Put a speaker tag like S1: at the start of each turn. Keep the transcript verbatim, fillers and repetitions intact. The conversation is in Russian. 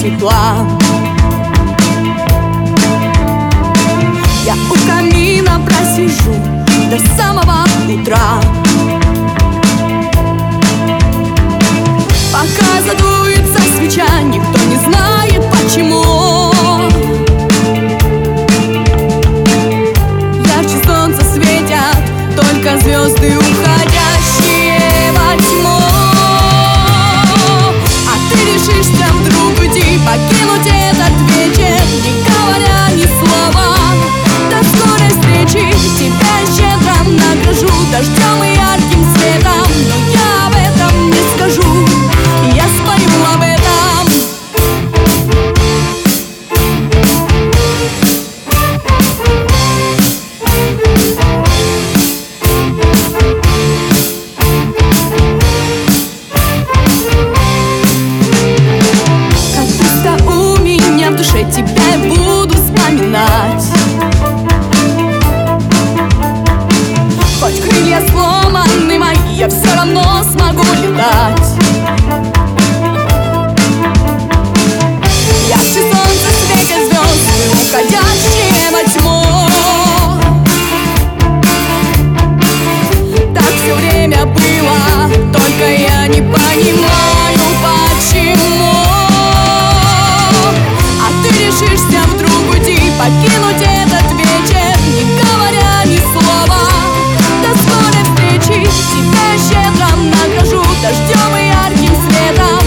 S1: общий план. Я у камина просижу до самого утра, пока задуется свеча, никто не знает почему. Ярче солнца светят только звезды, уходящие во тьму. А ты решишься вдруг уйти, покинуть этот вечер, не говоря ни слова. До скорой встречи, тебя щедро награжу дождем и ярким светом, но я об этом не скажу, я спою об этом. Как будто у меня в душе тебя я буду вспоминать. Хоть крылья сломаны мои, я все равно смогу летать. Ярче солнца светят звезды, уходящие во тьму. Так все время было, только я не понимаю, почему. А ты решишься вдруг уйти, покинуть этот вечер, не говоря ни слова. До скорой встречи, тебя щедро награжу дождем и ярким светом.